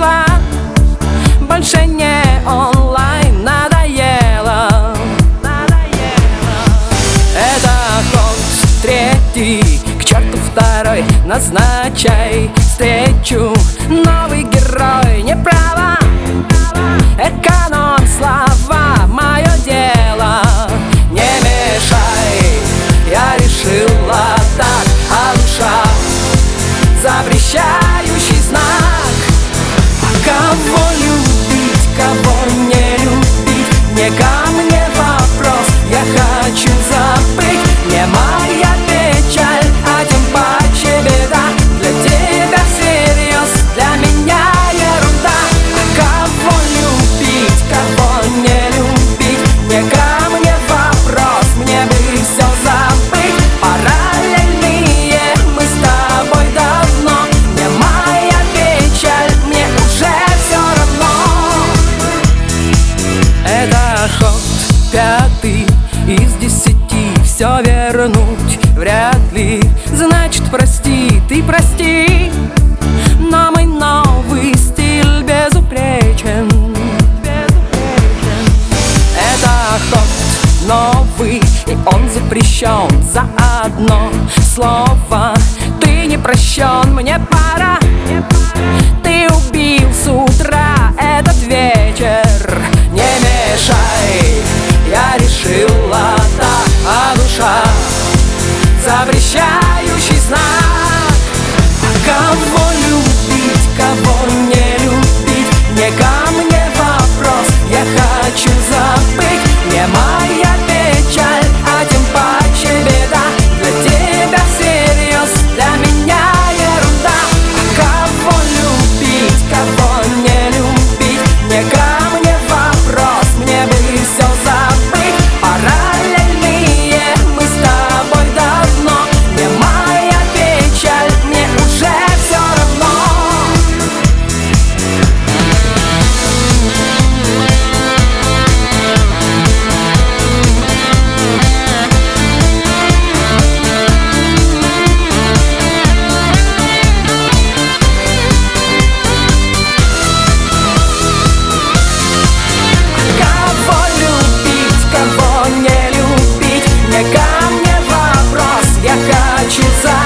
пришла, больше не онлайн, надоело. Это ход третий, к черту второй, назначай встречу. Новый герой, не права, эконом слова, мое дело. Не мешай, я решила так, а душа запрещающий знак. Кого любить, кого не любить, не ко мне вопрос, я хочу забыть. Не моя печаль, а тем паче беда. Для тебя всерьез, для меня ерунда. Кого любить, кого не любить, не ко мне вопрос, мне бы все забыть. Параллельные мы с тобой давно, не моя печаль, мне уже все равно. Это ход пятый из 10, все вернуть вряд ли. Значит, прости, ты прости, но мой новый стиль безупречен. Это ход новый, и он запрещен за одно слово. Ты не прощен, мне пора. Ты убил с утра этот вечер. Не мешай, я решила так, а душа запрещающий знак. Кого любить, кого не любить, не ко мне вопрос, я хочу забыть. Не моя печаль, а тем паче беда. Для тебя всерьез, для меня ерунда. Кого любить, кого не любить, не ко мне вопрос, мне бы все забыть. Параллельные мы с тобой давно, не моя печаль, мне уже все равно. Кого любить, кого не любить, не ко мне вопрос, я хочу забыть.